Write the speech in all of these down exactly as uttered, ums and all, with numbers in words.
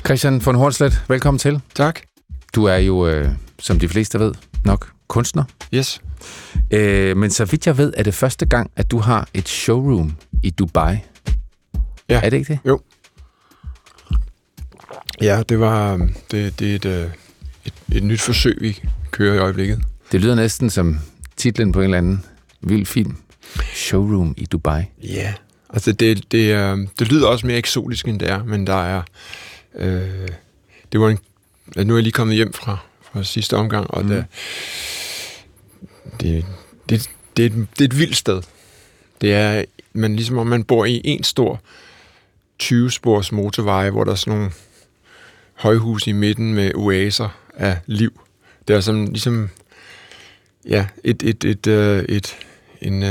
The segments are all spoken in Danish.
Christian von Hornslet, velkommen til. Tak. Du er jo, øh, som de fleste ved, nok kunstner. Yes. Øh, men så vidt jeg ved, er det første gang, at du har et showroom i Dubai. Ja. Er det ikke det? Jo. Ja, det var det, det er et, et, et nyt forsøg, vi kører i øjeblikket. Det lyder næsten som titlen på en eller anden vild film. Showroom i Dubai. Ja, altså det, det, er, det lyder også mere eksotisk, end det er, men der er... Øh, det var en, nu er jeg lige kommet hjem fra, fra sidste omgang, og mm. der, det, det, det, er et, det er et vildt sted. Det er man, ligesom om man bor i en stor tyve-spors motorvej, hvor der er sådan nogle højhus i midten med oaser af liv. Det er sådan ligesom ja, et, et, et, et, et en,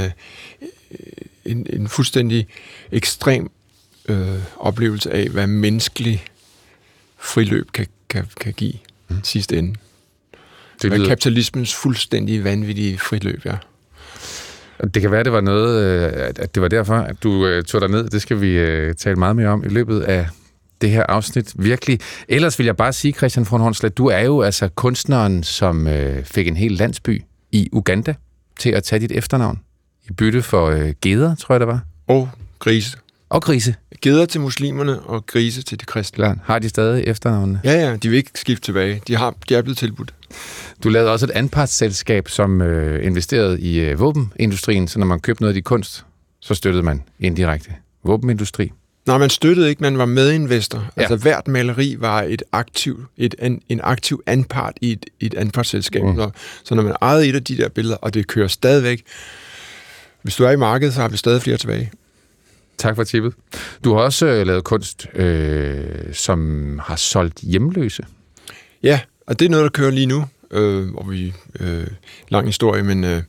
en, en fuldstændig ekstrem øh, oplevelse af, hvad menneskelig friløb kan, kan, kan give mm. sidste ende. Det lyder... kapitalismens fuldstændig vanvittige friløb, ja. Det kan være, det var noget, at det var derfor, at du tog dig ned. Det skal vi tale meget mere om i løbet af det her afsnit. Virkelig. Ellers vil jeg bare sige, Christian von Hornslet, du er jo altså kunstneren, som øh, fik en hel landsby i Uganda til at tage dit efternavn i bytte for øh, geder, tror jeg det var. Og grise. Og grise. Geder til muslimerne og grise til de kristne. Klar. Har de stadig efternavnene? Ja, ja, de vil ikke skifte tilbage. De, har, de er blevet tilbudt. Du lavede også et anpartsselskab, som øh, investerede i øh, våbenindustrien, så når man købte noget af dit kunst, så støttede man indirekte våbenindustri. Nej, man støttede ikke, man var medinvestor. Ja. Altså hvert maleri var et aktiv, et, en, en aktiv anpart i et, et anpartsselskab. Mm. Så, så når man ejede et af de der billeder, og det kører stadigvæk, hvis du er i markedet, så har vi stadig flere tilbage. Tak for tippet. Du har også øh, lavet kunst, øh, som har solgt hjemløse. Ja, og det er noget, der kører lige nu, øh, hvor vi øh, lang historie, men øh,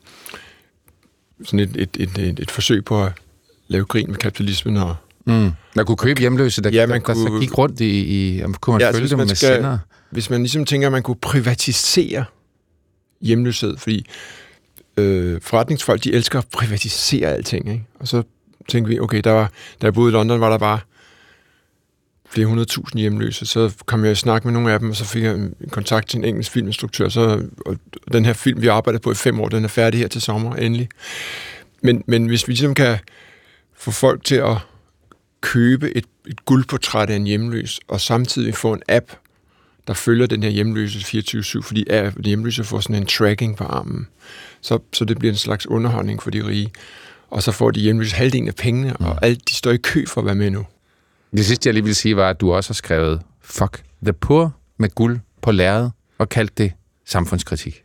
sådan et, et, et, et, et forsøg på at lave grin med kapitalismen. Og, mm. Man kunne købe hjemløse, der, ja, man der, der kunne, så gik rundt i... i kunne man ja, følge altså, dem man med skal, sender? Hvis man ligesom tænker, at man kunne privatisere hjemløshed, fordi øh, forretningsfolk, de elsker at privatisere alting, ikke? Og så tænkte vi, okay, der var, da jeg boede i London, var der bare flere hundrede tusind hjemløse. Så kom jeg i snak med nogle af dem, og så fik jeg en kontakt til en engelsk filminstruktør. Så, og den her film, vi arbejdede på i fem år, den er færdig her til sommer, endelig. Men, men hvis vi ligesom kan få folk til at købe et, et guldportræt af en hjemløs, og samtidig få en app, der følger den her hjemløse fireogtyve syv, fordi de hjemløse får sådan en tracking på armen. Så, så det bliver en slags underholdning for de rige. Og så får de hjemløse halvdelen af pengene, og alt de står i kø for at være med nu. Det sidste, jeg lige vil sige, var, at du også har skrevet Fuck the Poor med guld på lærred, og kaldt det samfundskritik.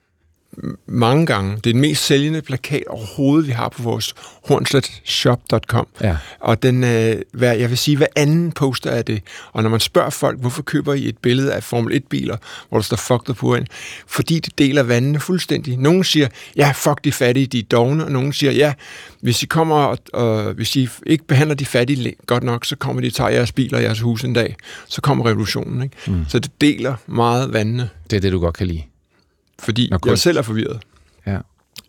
Mange gange. Det er den mest sælgende plakat overhovedet, vi har på vores hornslet shop punktum com. Ja. Og den, øh, hvad, jeg vil sige, hvad anden poster er det. Og når man spørger folk, hvorfor køber I et billede af Formel et-biler, hvor der står Fuck the Poor ind? Fordi det deler vandene fuldstændig. Nogen siger, ja, fuck de fattige, de er dovne. Og nogen siger, ja, hvis I kommer og, og hvis I ikke behandler de fattige godt nok, så kommer de og tager jeres biler og jeres hus en dag. Så kommer revolutionen, ikke? Mm. Så det deler meget vandene. Det er det, du godt kan lide. Fordi jeg selv er forvirret. Ja.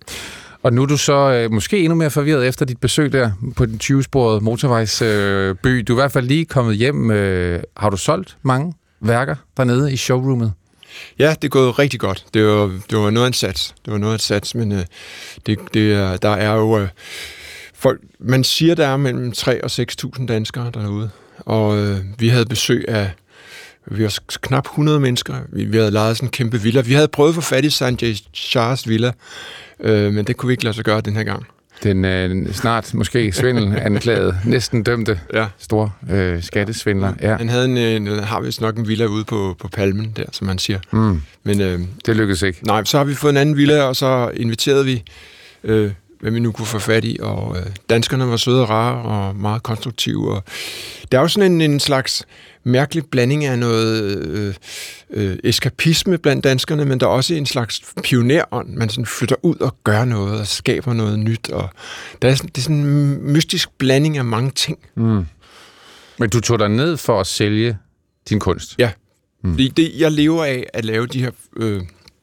Og nu er du så øh, måske endnu mere forvirret efter dit besøg der på den tyve-sporede motorvejsby. Øh, by. Du er i hvert fald lige kommet hjem. Øh, har du solgt mange værker dernede i showroomet? Ja, det er gået rigtig godt. Det var, det var noget af en sats. Det var noget af en sats, men øh, det, det, der er jo... Øh, folk, man siger, der er mellem tre og seks tusind danskere derude. Og øh, vi havde besøg af... Vi var knap hundrede mennesker. Vi, vi havde lejet sådan en kæmpe villa. Vi havde prøvet at få fat i Sanjay Shahs villa, øh, men det kunne vi ikke lade sig gøre den her gang. Den øh, snart måske svindelanklagede, næsten dømte ja. store øh, skattesvindler. Ja. Han havde en, en, har vist nok en villa ude på, på Palmen, der, som han siger. Mm. Men, øh, det lykkedes ikke. Nej, så har vi fået en anden villa, og så inviterede vi, øh, hvad vi nu kunne få fat i, og øh, danskerne var søde og rare og meget konstruktive. Og der er jo sådan en, en slags mærkelig blanding af noget øh, øh, eskapisme blandt danskerne, men der er også en slags pionerånd. Man sådan flytter ud og gør noget og skaber noget nyt. Og der er sådan, det er sådan en mystisk blanding af mange ting. Mm. Men du tog dig ned for at sælge din kunst? Ja, mm. fordi det, jeg lever af at lave de her... Øh,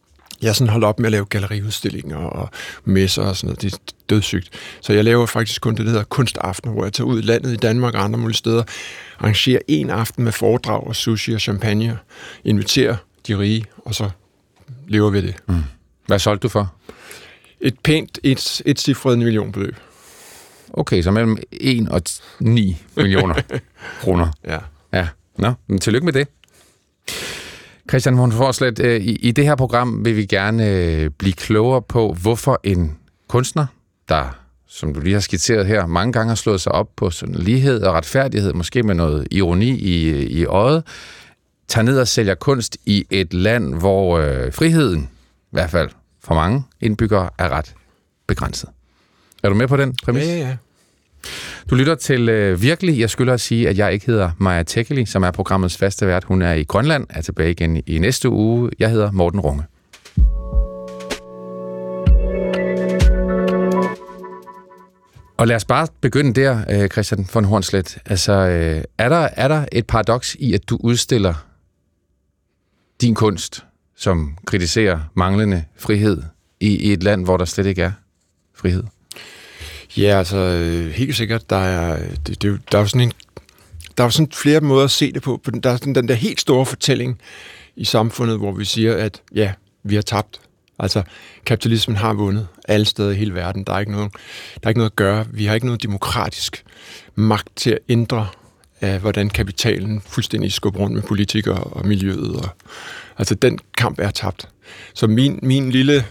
Jeg er sådan holdt op med at lave galleriudstillinger og messer og sådan noget. Det er dødssygt. Så jeg laver faktisk kun det, der hedder kunstaftener, hvor jeg tager ud i landet i Danmark og andre mulige steder, arrangerer en aften med foredrag og sushi og champagne, inviterer de rige, og så lever vi det. Mm. Hvad solgte du for? Et pænt, et, et cifret millionbeløb. Okay, så mellem en og ni millioner kroner. Ja. Ja, nå, men tillykke med det. Christian von Hornslet, i, i det her program vil vi gerne blive klogere på, hvorfor en kunstner, der, som du lige har skitseret her, mange gange har slået sig op på sådan lighed og retfærdighed, måske med noget ironi i, i øjet, tager ned og sælger kunst i et land, hvor øh, friheden, i hvert fald for mange indbyggere, er ret begrænset. Er du med på den præmis? Ja, ja, ja. Du lytter til øh, Virkelig. Jeg skylder at sige, at jeg ikke hedder Maja Tekeli, som er programmets faste vært. Hun er i Grønland, er tilbage igen i næste uge. Jeg hedder Morten Runge. Og lad os bare begynde der, øh, Christian von Hornslet. Altså, øh, er, der, er der et paradoks i, at du udstiller din kunst, som kritiserer manglende frihed i, i et land, hvor der slet ikke er frihed? Ja, altså helt sikkert, der er, det, det, der er jo sådan en, der er jo sådan flere måder at se det på. Der er sådan den der helt store fortælling i samfundet, hvor vi siger, at ja, vi har tabt. Altså, kapitalismen har vundet alle steder i hele verden. Der er ikke noget, der er ikke noget at gøre. Vi har ikke noget demokratisk magt til at ændre, af, hvordan kapitalen fuldstændig skubber rundt med politikere og miljøet. Og, altså, den kamp er tabt. Så min, min lille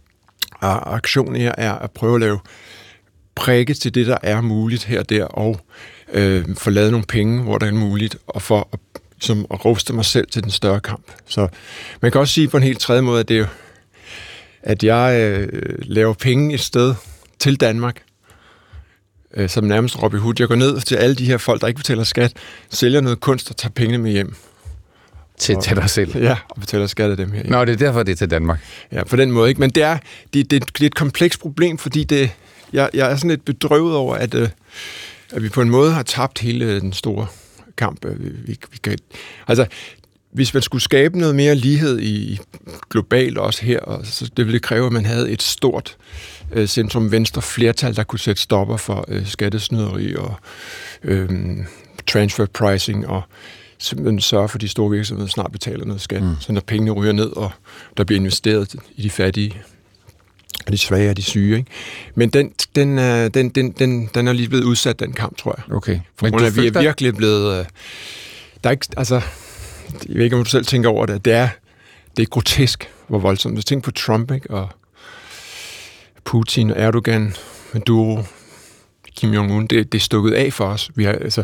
aktion her er at prøve at lave prikke til det, der er muligt her og der, og øh, få lavet nogle penge, hvor der er muligt, og for at, som, at ruste mig selv til den større kamp. Så man kan også sige på en helt tredje måde, at det er jo, at jeg øh, laver penge et sted til Danmark, øh, som nærmest Robin Hood. Jeg går ned til alle de her folk, der ikke betaler skat, sælger noget kunst og tager pengene med hjem. Til, til dig selv? Ja, og betaler skat af dem her. Nå, det er derfor, det er til Danmark. Ja, på den måde ikke. Men det er, det, det, det er et komplekst problem, fordi det, jeg, jeg er sådan lidt bedrøvet over, at, øh, at vi på en måde har tabt hele den store kamp. Vi, vi, vi kan, altså, hvis man skulle skabe noget mere lighed i globalt også her, og så det ville kræve, at man havde et stort øh, centrum-venstre flertal, der kunne sætte stopper for øh, skattesnyderi og øh, transfer pricing og simpelthen sørge for, at de store virksomheder snart betaler noget skat, mm. så når pengene ryger ned, og der bliver investeret i de fattige, og de svage og de syge. Ikke? Men den, den, den, den, den, den er lige blevet udsat, den kamp, tror jeg. Okay. For grund af, at vi er virkelig blevet... Der er ikke, altså, jeg ved ikke, om du selv tænker over det. Det er, det er grotesk, hvor voldsomt. Hvis du tænker på Trump, ikke? Og Putin og Erdogan, Maduro, Kim Jong-un, det, det er stukket af for os. Vi har, altså...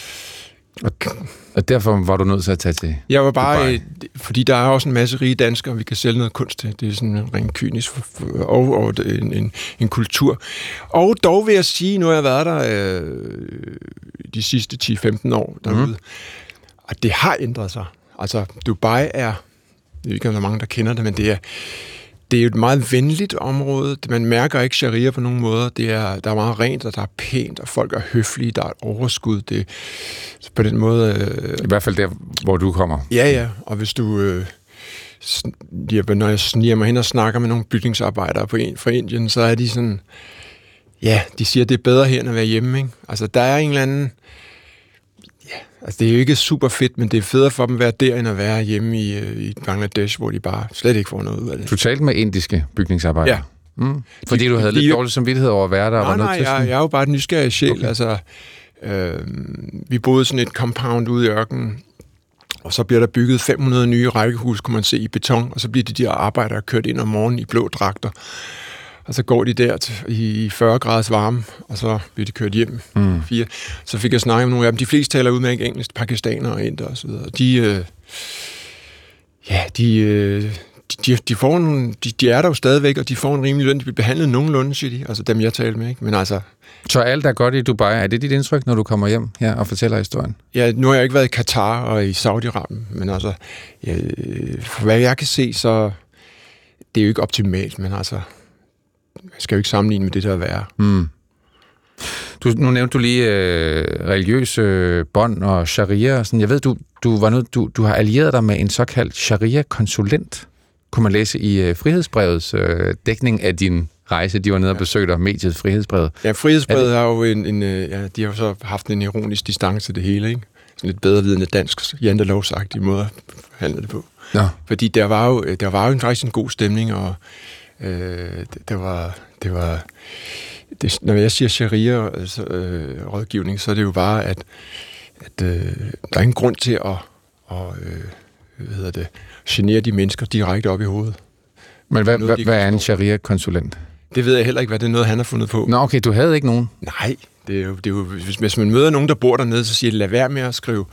Og derfor var du nødt til at tage til Jeg var bare, øh, fordi der er også en masse rige danskere, vi kan sælge noget kunst til. Det er sådan en ren kynisk og, og en, en, en kultur. Og dog vil jeg sige, nu har jeg været der øh, de sidste ti til femten år derude, mm. at det har ændret sig. Altså, Dubai er, jeg ved ikke, om der er mange, der kender det, men det er, det er jo et meget venligt område. Man mærker ikke sharia på nogen måder. Det er, der er meget rent, og der er pænt, og folk er høflige, der er et overskud. Det, på den måde... Øh, I hvert fald der, hvor du kommer. Ja, ja. Og hvis du... Øh, ja, når jeg sniger mig hen og snakker med nogle bygningsarbejdere på en, fra Indien, så er de sådan... Ja, de siger, at det er bedre her, end at være hjemme, ikke? Altså, der er en eller anden... Ja, altså, det er jo ikke super fedt, men det er federe for dem at være der, end at være hjemme i, i Bangladesh, hvor de bare slet ikke får noget ud af det. Du talte med indiske bygningsarbejdere? Ja. Mm. Fordi de, du havde de, lidt dårlig samvittighed over at være der? Nej, og var nej, til jeg, jeg er jo bare et nysgerrig sjæl. Okay. Altså, øh, vi boede sådan et compound ude i ørkenen, og så bliver der bygget fem hundrede nye rækkehus, kunne man se, i beton, og så bliver de der arbejdere kørt ind om morgenen i blå dragter. Og så går de der til, i fyrre graders varme, og så bliver de kørt hjem. Mm. Fire. Så fik jeg snakket med nogle af dem. De fleste taler udmærket engelsk, pakistanere og inder og så videre. De, øh, ja, de, øh, de, de, får en, de, de er der jo stadigvæk, og de får en rimelig løn. De bliver behandlet nogenlunde, siger de. Altså dem, jeg taler med, ikke? Men altså... Så alt er godt i Dubai. Er det dit indtryk, når du kommer hjem her og fortæller historien? Ja, nu har jeg ikke været i Katar og i Saudi-Arabien, men altså, ja, for hvad jeg kan se, så det er jo ikke optimalt, men altså... Jeg skal jo ikke sammenligne med det, der er værre. Mm. Du, nu nævnte du lige øh, religiøse øh, bånd og sharia og sådan. Jeg ved, du, du, var nødt, du, du har allieret dig med en såkaldt sharia-konsulent. kunne man læse i uh, Frihedsbrevets uh, dækning af din rejse. De var nede og besøgte dig, mediet Frihedsbrevet. Ja, Frihedsbrevet har jo en, en, ja, de har jo så haft en ironisk distance til det hele, ikke? Sådan lidt bedre vidende dansk, jantelovsagtig måde at handle det på. Ja. Fordi der var jo, der var jo faktisk en god stemning, og øh, det, det var, det var det, når jeg siger sharia altså, øh, rådgivning, så er det jo bare, at, at øh, der er ingen grund til at, at øh, hvad hedder det, genere de mennesker direkte op i hovedet. Men hvad, hvad, hvad er en sharia-konsulent? Det ved jeg heller ikke, hvad det er noget, han har fundet på. Nå, okay, du havde ikke nogen? Nej, det er jo, det er jo hvis, hvis man møder nogen, der bor dernede, så siger de, lad være med at skrive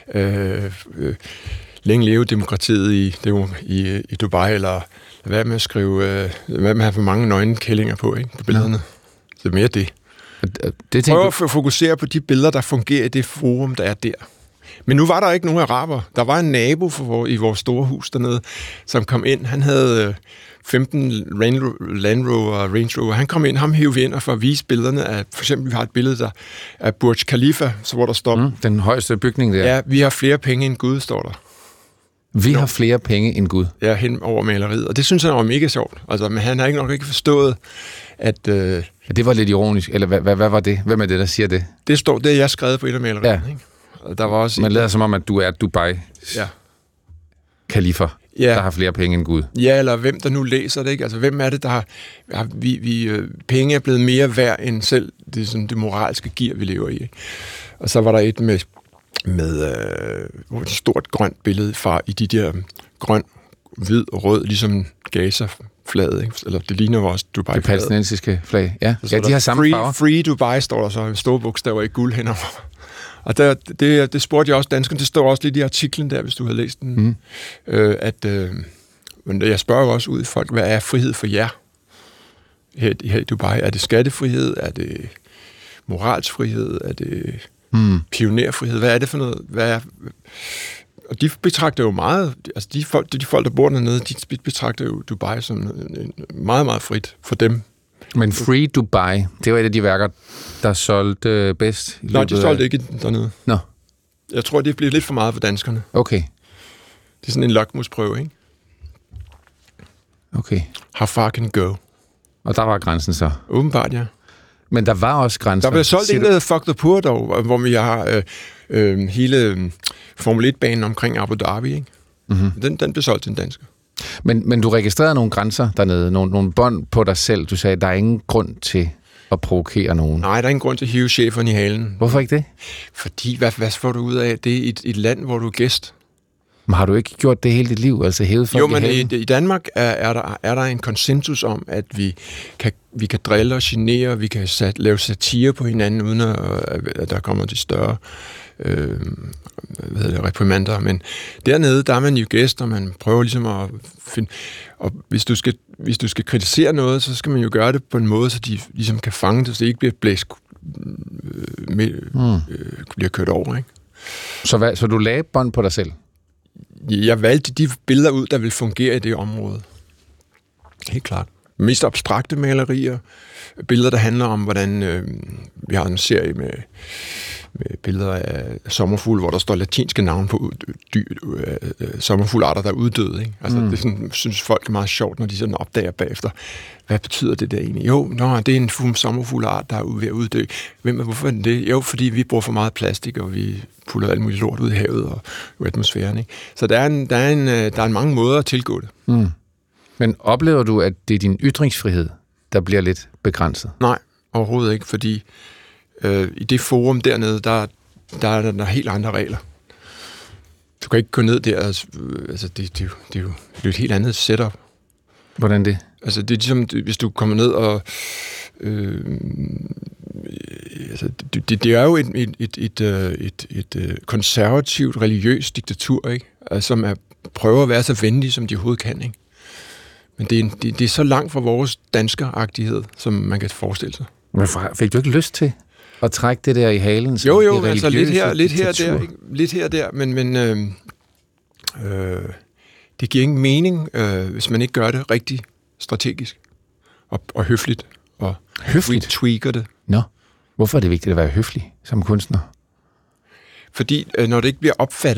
øh, øh, længe leve demokratiet i, det i, i Dubai, eller lad være med at skrive, øh, lad være med at have for mange nøgne kællinger på, ikke, på billederne. Ja. Så det er mere det. det Prøv at fokusere på de billeder, der fungerer i det forum, der er der. Men nu var der ikke nogen araber. Der var en nabo for, i vores store hus dernede, som kom ind. Han havde femten Land Rover og Range Rover. Han kom ind, ham hævde vi ind og for at vise billederne af, for eksempel vi har et billede der af Burj Khalifa, så hvor der står... Mm, den højeste bygning der. Ja, vi har flere penge end Gud, står der. Vi har flere penge end Gud? Ja, hen over maleriet. Og det synes han var mega sjovt. Altså, men han har ikke nok ikke forstået, at... Øh, ja, det var lidt ironisk. Eller hvad, hvad, hvad var det? Hvem er det, der siger det? Det står, det er jeg skrevet på et af malerierne, ja. Ikke? Der var også man lader som om, at du er Dubai. Ja. Kalifer, ja. Der har flere penge end Gud. Ja, eller hvem der nu læser det, ikke? Altså, hvem er det, der har... har vi, vi, penge er blevet mere værd end selv det, sådan, det moralske gear, vi lever i, ikke? Og så var der et med, med øh, et stort grønt billede fra i de der grøn, hvid og rød, ligesom Gaza-flaget, ikke? Eller det ligner også Dubai. Det palæstinensiske flag, ja. Ja, de har samme free, farver. Free Dubai står der så, store bogstaver i guld henover. Og der, det, det spurgte jeg også danskerne, det står også lidt i artiklen der, hvis du havde læst den, mm. øh, at øh, men jeg spørger jo også ud i folk, hvad er frihed for jer her, her i Dubai? Er det skattefrihed? Er det moralsfrihed? Er det mm. pionerfrihed? Hvad er det for noget? Hvad er, og de betragter jo meget, altså de folk, de folk der bor dernede, de betragter jo Dubai som meget, meget frit for dem. Men Free Dubai, det var et af de værker, der solgte bedst? Nej, de solgte af... ikke dernede. Nå. Jeg tror, det bliver lidt for meget for danskerne. Okay. Det er sådan en lakmusprøve, ikke? Okay. How far can go? Og der var grænsen så? Åbenbart, ja. Men der var også grænser? Der blev solgt en, der hedder Fuck the Poor, dog, hvor vi har øh, øh, hele øh, Formel et-banen omkring Abu Dhabi, ikke? Mm-hmm. Den, den blev solgt til en dansker. Men, men du registrerede nogle grænser dernede, nogle, nogle bånd på dig selv. Du sagde, der er ingen grund til at provokere nogen. Nej, der er ingen grund til at hive cheferne i halen. Hvorfor ikke det? Fordi, hvad, hvad får du ud af det i et, et land, hvor du er gæst? Men har du ikke gjort det hele dit liv, altså hævet folk jo, men i halen? i, i Danmark er, er, der, er der en konsensus om, at vi kan, vi kan drille og genere, vi kan sat, lave satire på hinanden, uden at, at der kommer de større øh, hvad hedder det, reprimander. Men dernede, der er man jo gæst, og man prøver ligesom at finde... Og hvis du skal, hvis du skal kritisere noget, så skal man jo gøre det på en måde, så de ligesom kan fange det, så det ikke bliver blæst øh, med, øh, bliver kørt over, ikke? Så, hvad, så du lagde bånd på dig selv? Jeg valgte de billeder ud, der vil fungere i det område. Helt klart. Mest abstrakte malerier, billeder, der handler om, hvordan øh, vi har en serie med, med billeder af sommerfugle, hvor der står latinske navne på dy, øh, sommerfuglearter, der er uddøde. Ikke? Altså, mm. Det sådan, synes folk er meget sjovt, når de sådan opdager bagefter. Hvad betyder det der egentlig? Jo, nå, det er en sommerfugleart, der er ved at uddø. Hvem, hvorfor er det det? Jo, fordi vi bruger for meget plastik, og vi putter alt muligt lort ud i havet og i atmosfæren. Ikke? Så der er, en, der, er en, der er en mange måder at tilgå det. Mm. Men oplever du, at det er din ytringsfrihed, der bliver lidt begrænset? Nej, overhovedet ikke, fordi øh, i det forum dernede, der, der er der, der er helt andre regler. Du kan ikke gå ned der, altså, altså det, det, det, det er jo det er et helt andet setup. Hvordan det? Altså det er ligesom, hvis du kommer ned og... Øh, altså, det, det er jo et, et, et, et, et, et, et konservativt, religiøst diktatur, ikke? Altså, som er, prøver at være så venlige, som de overhovedet kan, ikke? Men det er, det, det er så langt fra vores danskeragtighed, som man kan forestille sig. Men fik du ikke lyst til at trække det der i halen? Jo, jo, altså lidt her, lidt her der, ikke? Lidt her der, men, men øh, øh, det giver ingen mening, øh, hvis man ikke gør det rigtig strategisk og, og høfligt og høfligt? tweaker det. Nå, hvorfor er det vigtigt at være høflig som kunstner? Fordi øh, når det ikke bliver opfattet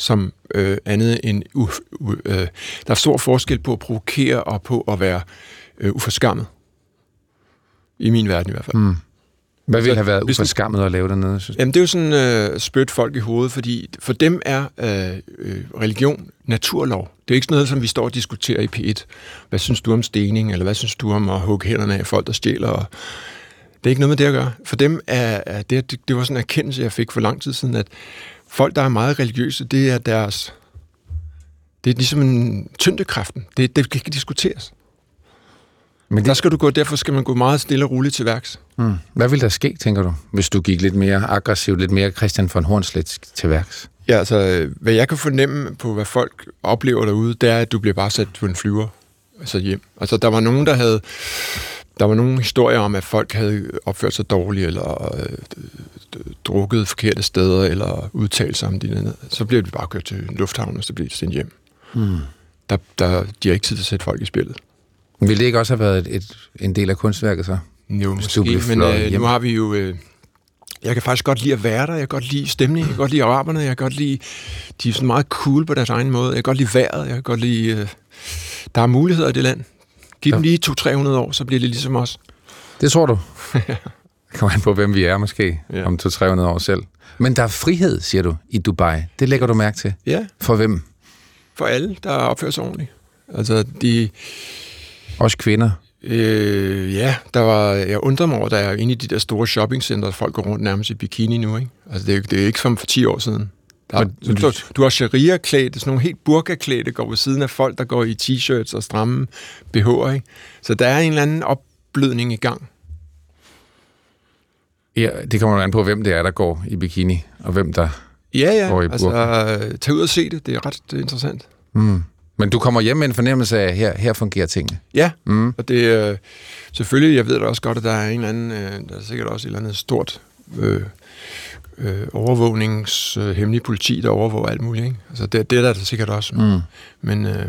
som øh, andet end... Uh, uh, uh, der er stor forskel på at provokere og på at være øh, uforskammet. I min verden i hvert fald. Mm. Hvad ville have været uforskammet at lave dernede, synes du? Jamen, det er jo sådan øh, spyt folk i hovedet, fordi for dem er øh, øh, religion naturlov. Det er ikke sådan noget, som vi står og diskuterer i P et. Hvad synes du om stening, eller hvad synes du om at hugge hænderne af folk, der stjæler? Og det er ikke noget med det at gøre. For dem er, er det, det var sådan en erkendelse, jeg fik for lang tid siden, at folk, der er meget religiøse, det er deres... Det er ligesom en tyngdekraften. Det, det kan ikke diskuteres. Men det... der skal du gå, derfor skal man gå meget stille og roligt til værks. Mm. Hvad ville der ske, tænker du, hvis du gik lidt mere aggressivt, lidt mere Christian von Hornslet til værks? Ja, altså, hvad jeg kan fornemme på, hvad folk oplever derude, det er, at du bliver bare sat på en flyver, altså hjem. Altså, der var nogen, der havde... Der var nogle historier om, at folk havde opført sig dårligt, eller øh, drukket forkerte steder, eller udtalt sig om det andet. Så bliver de bare kørt til lufthavnen, og så bliver de sendt hjem. Mm. Der, der, de har ikke tid til at sætte folk i spillet. Ville det ikke også have været et, et, en del af kunstværket så? Jo, måske, men øh, nu har vi jo... Øh, jeg kan faktisk godt lide at være der, jeg kan godt lide stemningen, jeg kan godt lide araberne, jeg kan godt lide... De er sådan meget cool på deres egen måde, jeg kan godt lide vejret, jeg kan godt lide... Øh, der er muligheder i det land. Giv dem lige to til tre hundrede år, så bliver det ligesom os. Det tror du? Det kommer an på, hvem vi er måske, ja. Om to til tre hundrede år selv. Men der er frihed, siger du, i Dubai. Det lægger du mærke til? Ja. For hvem? For alle, der opfører sig ordentligt. Altså, de... Også kvinder? Øh, ja, der var... Jeg undrer mig over, der er inde i de der store shoppingcenter, folk går rundt nærmest i bikini nu, ikke? Altså, det er, det er ikke som for ti år siden. Der, men, du, du har sharia-klædte, sådan nogle helt burka-klædte, går ved siden af folk, der går i t-shirts og stramme B H'er, ikke? Så der er en eller anden opblødning i gang. Ja, det kommer an på, hvem det er, der går i bikini, og hvem der ja, ja. går i burka. Altså, tag ud og se det. Det er ret det er interessant. Mm. Men du kommer hjem med en fornemmelse af, at her, her fungerer tingene. Ja, mm. og det er øh, selvfølgelig, jeg ved da også godt, at der er en eller anden, øh, der er sikkert også et eller andet stort... Øh, Øh, overvågnings øh, hemmelige politi, der overvåger alt muligt, ikke? Altså, det, det er der sikkert også. Mm. Men... Øh,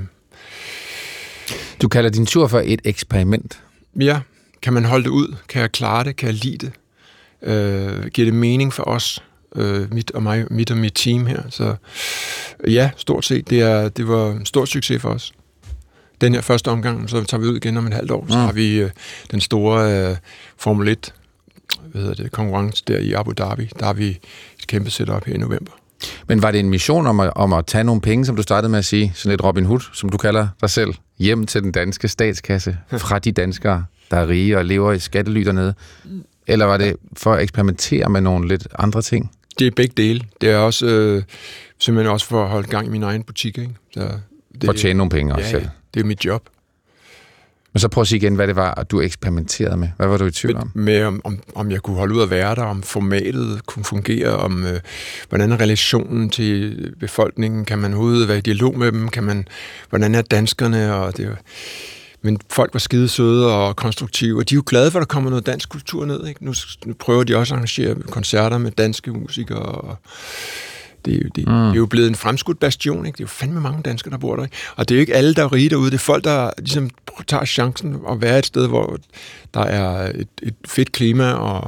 du kalder din tur for et eksperiment. Ja. Kan man holde det ud? Kan jeg klare det? Kan jeg lide det? Øh, giver det mening for os? Øh, mit, og mig, mit og mit team her. Så ja, stort set. Det, er, det var en stor succes for os. Den her første omgang, så tager vi ud igen om et halvt år. Mm. Så har vi øh, den store øh, Formel et hvad hedder det, konkurrence der i Abu Dhabi. Der har vi et kæmpe setup her i november. Men var det en mission om at, om at tage nogle penge, som du startede med at sige, sådan lidt Robin Hood, som du kalder dig selv, hjem til den danske statskasse fra de danskere, der er rige og lever i skattely dernede? Eller var det for at eksperimentere med nogle lidt andre ting? Det er begge dele. Det er også øh, simpelthen også for at holde gang i min egen butik. Ikke? Så det, for at tjene nogle penge også ja, selv? Ja, det er mit job. Men så prøv at sige igen, hvad det var, at du eksperimenterede med. Hvad var du i tvivl om? Med, med om, om, om jeg kunne holde ud at være der, om formatet kunne fungere, om øh, hvordan er relationen til befolkningen, kan man overhovedet være i dialog med dem, kan man, hvordan er danskerne, og det, men folk var skide søde og konstruktive, og de er jo glade for, at der kommer noget dansk kultur ned. Ikke? Nu, nu prøver de også at arrangere koncerter med danske musikere, og Det er, jo, det, mm. det er jo blevet en fremskudt bastion, ikke? Det er jo fandme mange danskere, der bor der, ikke? Og det er jo ikke alle, der er rige derude. Det er folk, der ligesom tager chancen at være et sted, hvor der er et, et fedt klima, og,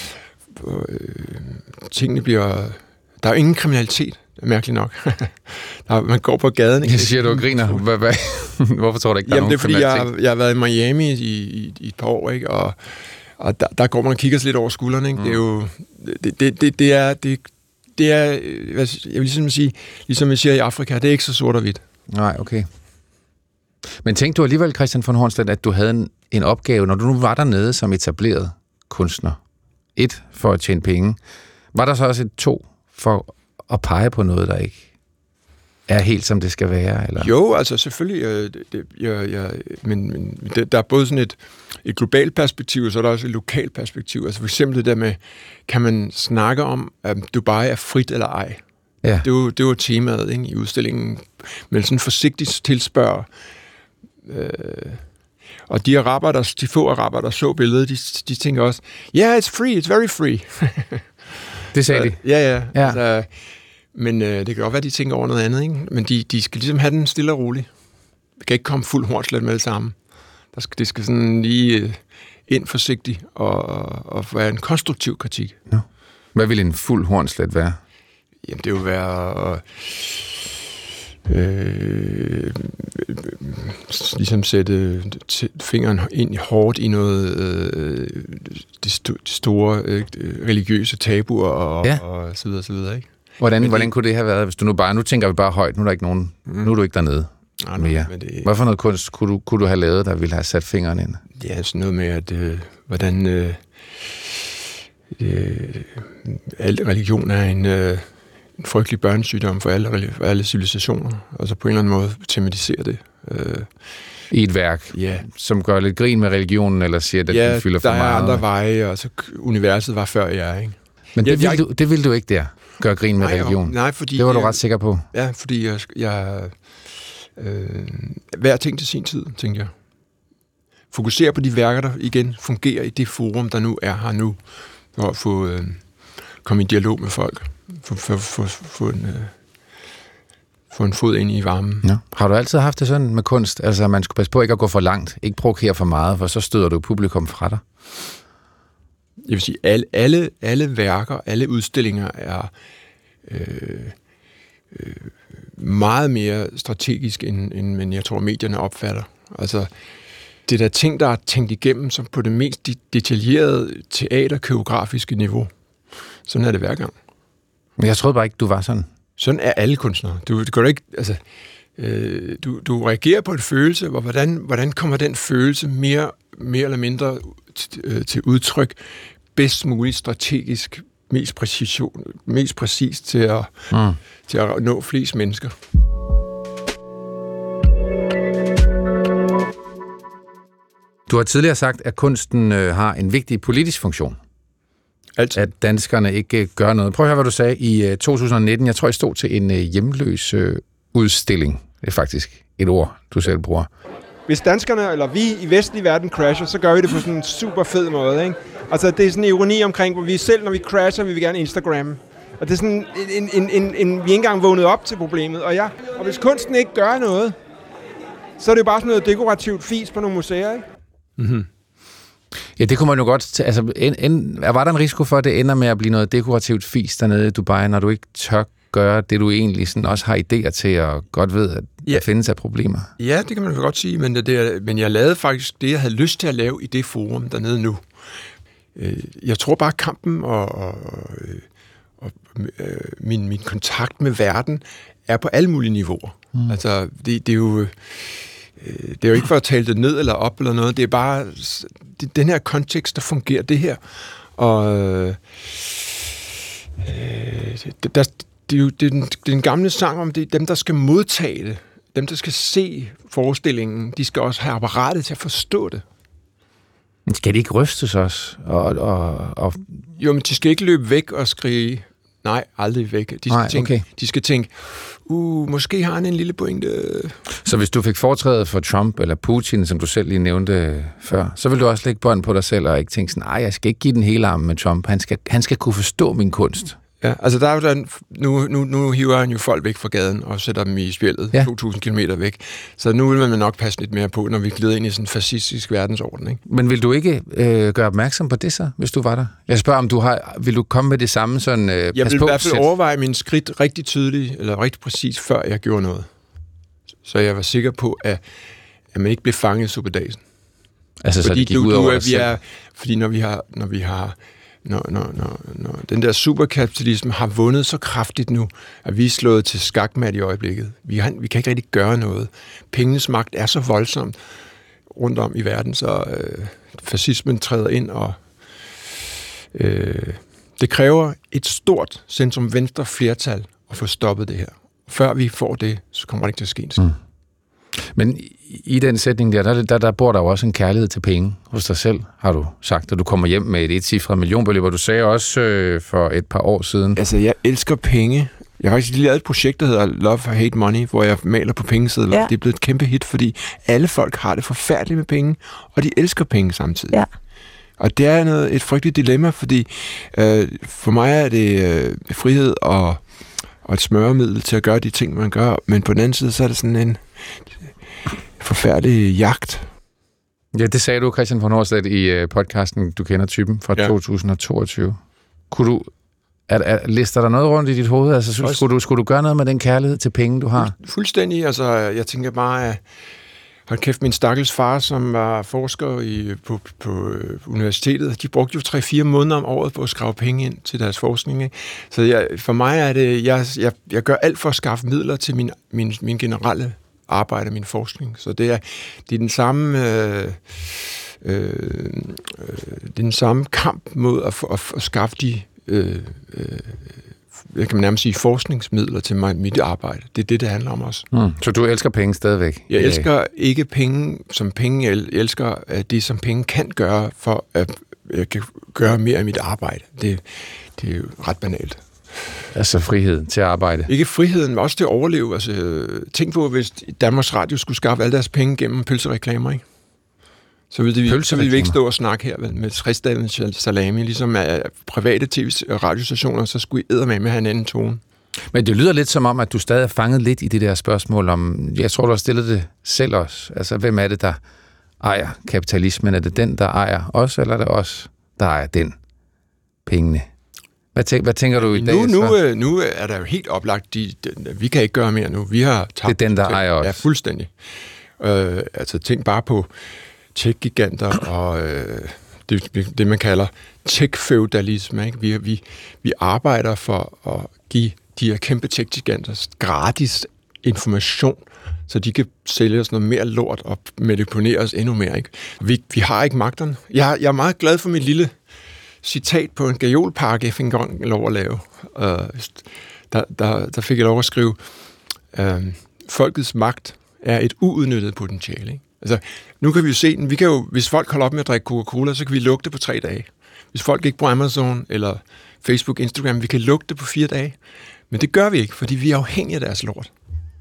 og øh, tingene bliver... Der er jo ingen kriminalitet, mærkeligt nok. der, man går på gaden, ikke? Jeg siger, du og griner. Hvad, hvad? Hvorfor tror du ikke, der Jamen, er nogen kriminalitet? Jamen, det er, fordi jeg, jeg har været i Miami i, i, i et par år, ikke? Og, og der, der går man og kigger sig lidt over skulderen, ikke? Mm. Det er jo... Det, det, det, det er... Det, Det er, jeg vil ligesom sige, ligesom jeg siger i Afrika, det er ikke så sort og hvidt. Nej, okay. Men tænkte du alligevel, Christian von Hornslet, at du havde en, en opgave, når du nu var dernede som etableret kunstner? Et, for at tjene penge. Var der så også et to, for at pege på noget, der ikke er helt, som det skal være? Eller? Jo, altså selvfølgelig. Øh, det, det, jeg, jeg, men men det, der er både sådan et, et globalt perspektiv, og så er der også et lokalt perspektiv. Altså for eksempel det der med, kan man snakke om, at Dubai er frit eller ej? Ja. Det var det var temaet, ikke, i udstillingen. Men sådan forsigtigt tilspørg. Øh, og de araber, der, de få araber, der så billedet, de, de tænker også, yeah, it's free, it's very free. Det sagde de? Ja, ja. ja. Altså, men øh, det kan godt være, de tænker over noget andet, ikke? Men de, de skal ligesom have den stille og roligt. Det kan ikke komme fuld Hornslet med det samme. Der skal, det skal sådan lige øh, ind forsigtigt og, og være en konstruktiv kritik. Ja. Hvad vil en fuld Hornslet være? Jamen, det vil være... Øh, øh, ligesom sætte fingeren ind hårdt i noget øh, de, sto, de store øh, religiøse tabuer og, ja. og så videre, så videre, ikke? Hvordan, hvordan det, kunne det have været, hvis du nu bare, nu tænker vi bare højt, nu er der ikke nogen, mm. nu er du ikke dernede nej, mere. Nej, det, hvad for noget kunst kunne du, kunne du have lavet, der ville have sat fingeren ind? Ja, sådan noget med, at øh, hvordan øh, øh, al religion er en, øh, en frygtelig børnesygdom for alle, for alle civilisationer, og så på en eller anden måde tematisere det. Øh, I et værk, ja. Som gør lidt grin med religionen, eller siger, at ja, den fylder for meget? Ja, der er andre veje, og så universet var før jeg, ikke? Men det, jeg, vil jeg, du, det vil du ikke der, gøre grin med nej, religion? Nej, fordi... Det var du ret sikker på? Ja, fordi jeg... jeg øh, hver ting til sin tid, tænkte jeg. Fokusere på de værker, der igen fungerer i det forum, der nu er her nu, for at få øh, komme i dialog med folk, få, for, for, for en... Øh, få en fod ind i varmen. Ja. Har du altid haft det sådan med kunst? Altså, man skulle passe på ikke at gå for langt, ikke provokere for meget, for så støder du publikum fra dig? Jeg vil sige, alle, alle, alle værker, alle udstillinger er øh, øh, meget mere strategisk, end, end, end jeg tror, medierne opfatter. Altså, det er der ting, der er tænkt igennem som på det mest detaljerede teaterkoreografiske niveau. Sådan er det hver gang. Men jeg troede bare ikke, du var sådan. Sådan er alle kunstnere. Du, du, ikke, altså, øh, du, du reagerer på en følelse, hvor hvordan, hvordan kommer den følelse mere, mere eller mindre t- til udtryk bedst muligt strategisk, mest, præcision, mest præcist til at, mm. til at nå flest mennesker. Du har tidligere sagt, at kunsten øh, har en vigtig politisk funktion. Altid. At danskerne ikke gør noget. Prøv at høre, hvad du sagde i to tusind nitten. Jeg tror, I stod til en hjemløs udstilling. Det er faktisk et ord, du selv bruger. Hvis danskerne, eller vi i vestlig verden crasher, så gør vi det på sådan en super fed måde, ikke? Altså, det er sådan en ironi omkring, hvor vi selv, når vi crasher, vi vil gerne Instagram. Og det er sådan en, en, en, en vi er ikke engang vågnet op til problemet. Og, ja, og hvis kunsten ikke gør noget, så er det jo bare sådan noget dekorativt fis på nogle museer, ikke? Mhm. Ja, det kunne man jo godt... Altså, en, en, var der en risiko for, at det ender med at blive noget dekorativt fis dernede i Dubai, når du ikke tør gøre det, du egentlig sådan også har idéer til, og godt ved, at ja. Der findes af problemer? Ja, det kan man godt sige, men, det, men jeg lavede faktisk det, jeg havde lyst til at lave i det forum dernede nu. Jeg tror bare, kampen og, og, og øh, min, min kontakt med verden er på alle mulige niveauer. Mm. Altså, det, det er jo... Det er jo ikke for at tale det ned eller op eller noget. Det er bare det, den her kontekst, der fungerer det her. Og øh, det, der, det, er jo, det, er den, det er den gamle sang om det, dem, der skal modtage det. Dem, der skal se forestillingen, de skal også have apparatet til at forstå det. Men skal de ikke rystes også? Og, og, og... Jo, men de skal ikke løbe væk og skrige, nej, aldrig væk. De skal, nej, tænke, okay. de skal tænke, uh, måske har han en lille pointe. Så hvis du fik foretrædet for Trump eller Putin, som du selv lige nævnte før, så vil du også lægge bånd på dig selv og ikke tænke sådan, nej, jeg skal ikke give den hele armen med Trump. Han skal, han skal kunne forstå min kunst. Ja, altså der er jo den, nu, nu, nu hiver han jo folk væk fra gaden og sætter dem i spjældet ja. to tusind kilometer væk. Så nu vil man nok passe lidt mere på, når vi glider ind i sådan en fascistisk verdensorden, ikke? Men vil du ikke øh, gøre opmærksom på det så, hvis du var der? Jeg spørger, om du har, vil du komme med det samme sådan, øh, jeg vil på, i hvert fald sæt... overveje mine skridt rigtig tydeligt, eller rigtig præcis, før jeg gjorde noget. Så jeg var sikker på, at, at man ikke blev fanget i suppedasen. Altså, fordi så det gik du, ud du, over er, vi er, fordi når vi har, når vi har Når, når, når, når den der superkapitalisme har vundet så kraftigt nu, at vi er slået til skakmat i øjeblikket. Vi, har, vi kan ikke rigtig gøre noget. Pengenes magt er så voldsomt rundt om i verden, så øh, fascismen træder ind, og øh, det kræver et stort centrum-venstre flertal at få stoppet det her. Før vi får det, så kommer det ikke til at ske en skid. Mm. Men i den sætning der, der, der, der bor der jo også en kærlighed til penge hos dig selv, har du sagt, at du kommer hjem med et etcifret millionbeløb, og du sagde også øh, for et par år siden. Altså, jeg elsker penge. Jeg har faktisk lige lavet et projekt, der hedder Love, Hate, Money, hvor jeg maler på pengesedler. Ja. Det er blevet et kæmpe hit, fordi alle folk har det forfærdeligt med penge, og de elsker penge samtidig. Ja. Og det er noget, et frygteligt dilemma, fordi øh, for mig er det øh, frihed og, og et smøremiddel til at gøre de ting, man gør, men på den anden side, så er det sådan en forfærdelig jagt. Ja, det sagde du, Christian von Hornslet, i podcasten Du kender typen fra ja. to tusind toogtyve. Kunne du, Er, er, lister der noget rundt i dit hoved? Altså, skulle, skulle, du, skulle du gøre noget med den kærlighed til penge, du har? Fuldstændig. Altså, jeg tænker bare, at hold kæft, min stakkels far, som var forsker i, på, på universitetet, de brugte jo tre-fire måneder om året på at skrave penge ind til deres forskning. Ikke? Så jeg, for mig er det, jeg, jeg, jeg gør alt for at skaffe midler til min, min, min generelle arbejde, min forskning. Så det er, det er den samme... Øh, øh, det er den samme kamp mod at, at, at skaffe de øh, øh, jeg kan man nærmest sige forskningsmidler til mig, mit arbejde. Det er det, det handler om også. Mm. Så du elsker penge stadigvæk? Jeg elsker ikke penge som penge. Jeg elsker det, som penge kan gøre, for at jeg kan gøre mere af mit arbejde. Det, det er jo ret banalt. Altså frihed til at arbejde? Ikke friheden, men også til at overleve. Altså, tænk på, hvis Danmarks Radio skulle skaffe alle deres penge gennem pølsereklamer, ikke? Så ville, det, så ville vi ikke stå og snakke her med tres-dagens salami, ligesom af private tv- og radiostationer, så skulle I eddermame have en anden tone. Men det lyder lidt som om, at du stadig er fanget lidt i det der spørgsmål om, jeg tror, du har stillet det selv også. Altså, hvem er det, der ejer kapitalismen? Er det den, der ejer os, eller er det os, der ejer den? Pengene. Hvad, tænker, hvad tænker du i dag? Nu, nu, nu er der jo helt oplagt, de, de, vi kan ikke gøre mere nu. Vi har tabt. Det er den, der ejer os. Ja, fuldstændig. Øh, altså, tænk bare på tech-giganter og øh, det, det, man kalder tech-feudalisme. Ikke? Vi, vi, vi arbejder for at give de her kæmpe tech-giganter gratis information, så de kan sælge os noget mere lort og manipulere os endnu mere. Ikke? Vi, vi har ikke magterne. Jeg, jeg er meget glad for mit lille citat på en gajolpakke, jeg fik engang lov at lave. Uh, der, der, der fik jeg lov at skrive, uh, folkets magt er et uudnyttet potentiale. Ikke? Altså, nu kan vi jo se den. Vi kan jo, hvis folk holder op med at drikke Coca-Cola, så kan vi lukke det på tre dage. Hvis folk ikke bruger Amazon eller Facebook, Instagram, vi kan lukke det på fire dage. Men det gør vi ikke, fordi vi er afhængige af deres lort.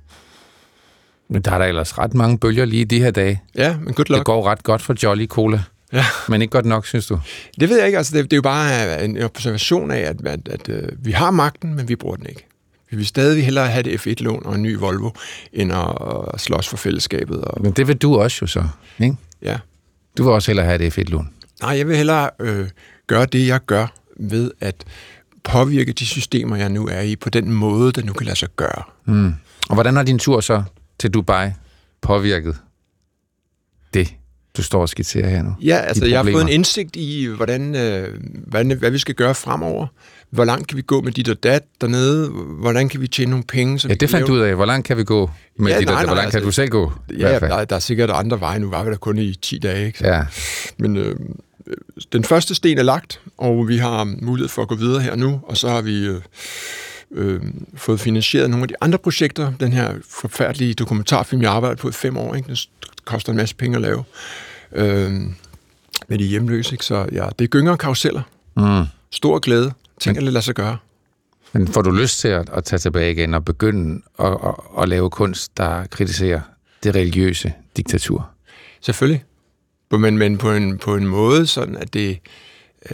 Men der er der ellers ret mange bølger lige i de her dage. Ja, men good luck. Det går ret godt for Jolly Cola. Ja. Men ikke godt nok, synes du? Det ved jeg ikke. Altså, det, det er jo bare en observation af, at, at, at, at vi har magten, men vi bruger den ikke. Vi vil stadig hellere have det F et lån og en ny Volvo, end at, at slås for fællesskabet. Og... Men det vil du også jo så, ikke? Ja. Du vil også hellere have det F et lån. Nej, jeg vil hellere øh, gøre det, jeg gør, ved at påvirke de systemer, jeg nu er i, på den måde, der nu kan lade sig gøre. Mm. Og hvordan har din tur så til Dubai påvirket det, du står og skitserer her nu? Ja, altså jeg har fået en indsigt i, hvordan, øh, hvad, hvad vi skal gøre fremover. Hvor langt kan vi gå med dit og dat dernede? Hvordan kan vi tjene nogle penge? Så ja, det fandt du ud af. Hvor langt kan vi gå med ja, dit og dat? Hvor langt altså, kan du selv gå? Ja, der, der er sikkert andre veje. Nu var vi der kun i ti dage. Ikke? Ja. Men øh, den første sten er lagt, og vi har mulighed for at gå videre her nu. Og så har vi øh, øh, fået finansieret nogle af de andre projekter. Den her forfærdelige dokumentarfilm, jeg arbejder på i fem år. Ikke? Det koster en masse penge at lave. Øh, med de hjemløse. Ikke? Så ja, det er gynger og karuseller. Mm. Stor glæde. Tænk at lade sig gøre. Men får du lyst til at, at tage tilbage igen og begynde at, at, at lave kunst, der kritiserer det religiøse diktatur? Selvfølgelig. Men, men på, en, på en måde, sådan at det øh,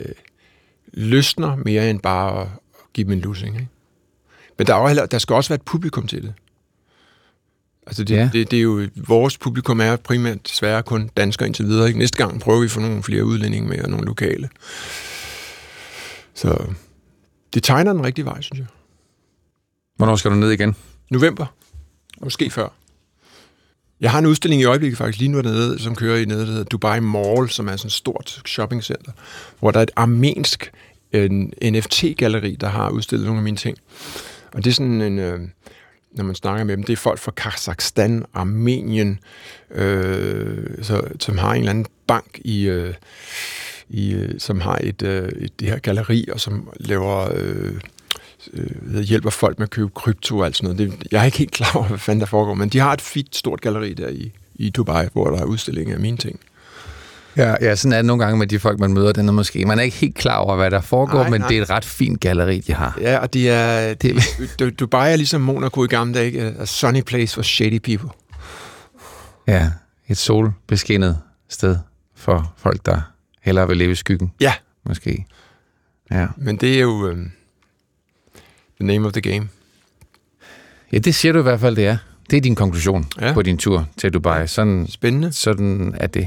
løsner mere end bare at give dem en lussing. Ikke? Men der, er heller, der skal også være et publikum til det. Altså det, ja. det, det er jo, vores publikum er primært desværre kun danskere indtil videre. Ikke? Næste gang prøver vi at få nogle flere udlændinge med og nogle lokale. Så det tegner den rigtige vej, synes jeg. Hvornår skal du ned igen? November. Måske før. Jeg har en udstilling i øjeblikket faktisk lige nu dernede, som kører i nede, der hedder Dubai Mall, som er sådan et stort shoppingcenter, hvor der er et armensk en N F T-galleri, der har udstillet nogle af mine ting. Og det er sådan en, øh, når man snakker med dem, det er folk fra Kazakhstan, Armenien, øh, så, som har en eller anden bank i... Øh, I, som har et, øh, et det her galleri, og som laver øh, øh, hjælper folk med at købe krypto og alt sådan noget. Det, jeg er ikke helt klar over, hvad fanden der foregår, men de har et fint, stort galleri der i, i Dubai, hvor der er udstillinger af mine ting. Ja, ja, sådan er det nogle gange med de folk, man møder. Den er måske, man er ikke helt klar over, hvad der foregår, nej, men nej. Det er et ret fint galleri, de har. Ja, og de er, det... Dubai er ligesom Monaco i gamle dage, a sunny place for shady people. Ja, et solbeskinnet sted for folk, der hellere vil leve i skyggen. Ja. Måske. Ja. Men det er jo um, the name of the game. Ja, det siger du i hvert fald, det er. Det er din konklusion ja. På din tur til Dubai. Sådan, spændende. Sådan er det.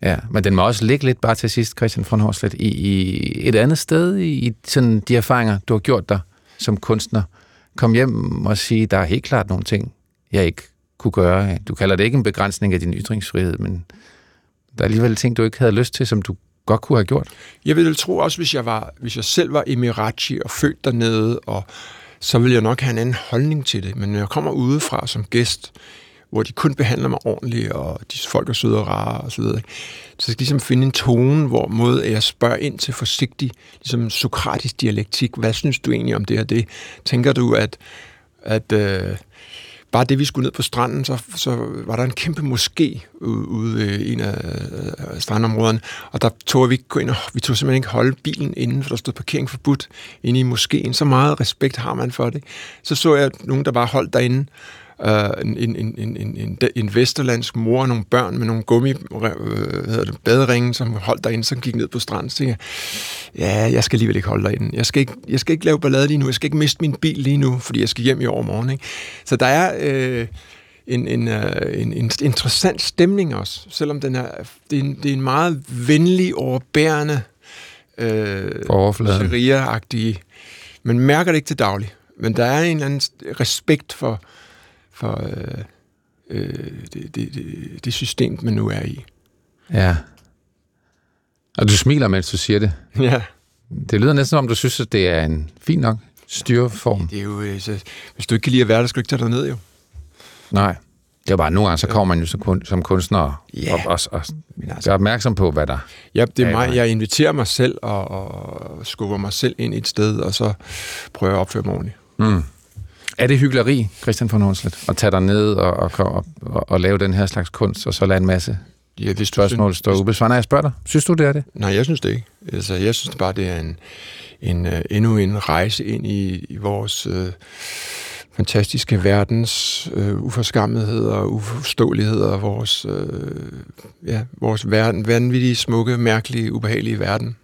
Ja, men den må også ligge lidt bare til sidst, Christian von Hornslet, i, i et andet sted, i, i sådan de erfaringer, du har gjort dig som kunstner. Kom hjem og sige, der er helt klart nogle ting, jeg ikke kunne gøre. Du kalder det ikke en begrænsning af din ytringsfrihed, men der er alligevel ting, du ikke havde lyst til, som du godt kunne have gjort. Jeg ville tro også, hvis jeg, var, hvis jeg selv var emirachi og født dernede, og så ville jeg nok have en anden holdning til det. Men når jeg kommer udefra som gæst, hvor de kun behandler mig ordentligt, og de folk er søde og rare og så videre, så skal jeg ligesom finde en tone, hvor måde jeg spørger ind til forsigtig, ligesom sokratisk dialektik. Hvad synes du egentlig om det og det? Tænker du, at, at øh, bare det, vi skulle ned på stranden, så, så var der en kæmpe moské ude, ude ved en af øh, strandområderne, og der tog vi ikke gå ind, og vi tog simpelthen ikke holde bilen inden, for der stod parkering forbudt inde i moskéen. Så meget respekt har man for det. Så så jeg nogen, der bare holdt derinde, Uh, en, en, en, en, en, en vesterlandsk mor og nogle børn med nogle gummi uh, hedder det, baderinge, som holdt derinde, som gik ned på stranden. Så tænkte jeg, ja, jeg skal alligevel ikke holde derinde. Jeg skal ikke, jeg skal ikke lave ballade lige nu. Jeg skal ikke miste min bil lige nu, fordi jeg skal hjem i overmorgen. Ikke? Så der er øh, en, en, øh, en, en interessant stemning også, selvom den er, det, er en, det er en meget venlig, overbærende, øh, sharia-agtig. Man mærker det ikke til daglig, men der er en eller anden respekt for for øh, øh, det, det, det, det system, man nu er i. Ja. Og du smiler, mens du siger det. Ja. Det lyder næsten som om, du synes, at det er en fin nok styreform. Det er jo, øh, så, hvis du ikke kan lide at være der, skal du ikke tage dig ned, jo. Nej. Det er bare, nogle gange, så kommer man jo som, kun, som kunstner yeah. og, og, og altså, gør opmærksom på, hvad der ja, det er. er mig. Jeg inviterer mig selv og, og skubber mig selv ind et sted, og så prøver jeg at opføre mig ordentligt. Mm. Er det hykleri, Christian von Hornslet, at tage dig ned og, og, og, og, og lave den her slags kunst, og så lade en masse ja, hvis spørgsmål stå ubesvaret? Nej, jeg spørger dig. Synes du, det er det? Nej, jeg synes det ikke. Altså, jeg synes bare, det er en, en, uh, endnu en rejse ind i, i vores uh, fantastiske verdens uh, uforskammetheder og uforståeligheder, vores, uh, ja, vores verden, vanvittige, smukke, mærkelige, ubehagelige verden.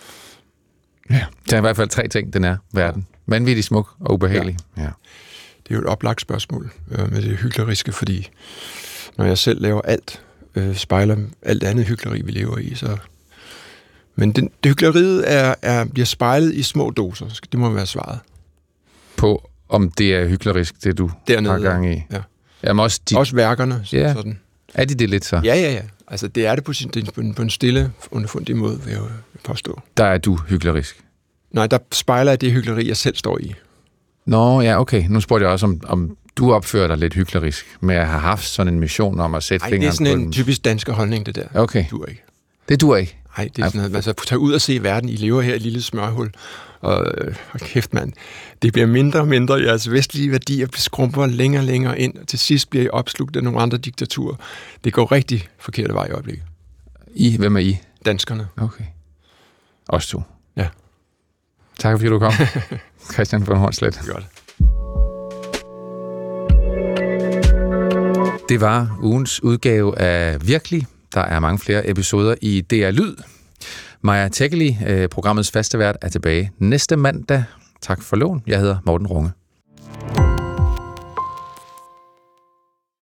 Ja, det er i hvert fald tre ting, den er verden. Vanvittig, smuk og ubehagelig. Ja. Ja. Det er jo et oplagt spørgsmål øh, med det hykleriske, fordi når jeg selv laver alt, øh, spejler alt andet hykleri, vi lever i, så... Men den, det hykleriet er, er, bliver spejlet i små doser. Det må være svaret. På, om det er hyklerisk, det du dernede, har gang i? Ja. Jamen også, de... også værkerne. Ja. Sådan. Er de det lidt så? Ja, ja, ja. Altså, det er det på, sin, på, en, på en stille, underfundig måde, vil jeg påstå. Der er du hyklerisk? Nej, der spejler jeg det hykleri, jeg selv står i. Nå, ja, okay. Nu spurgte jeg også, om, om du opfører dig lidt hyklerisk med at have haft sådan en mission om at sætte Ej, fingeren på det er sådan en den. typisk dansk holdning, det der. Okay. Det duer ikke. Det duer ikke? Nej, det er sådan noget, altså, tag ud og se verden. I lever her i et lille smørhul. Og øh, kæft, mand. Det bliver mindre og mindre. Jeres vestlige værdier skrumper længere og længere ind, og til sidst bliver I opslugt af nogle andre diktaturer. Det går rigtig forkerte vej i øjeblikket. I? Hvem er I? Danskerne. Okay. Os to. Ja. Tak fordi du kom. Christian von Hornslet. Godt. Det var ugens udgave af Virkelig. Der er mange flere episoder i D R Lyd. Maja Tekkeli, programmets faste vært, er tilbage næste mandag. Tak for lån. Jeg hedder Morten Runge.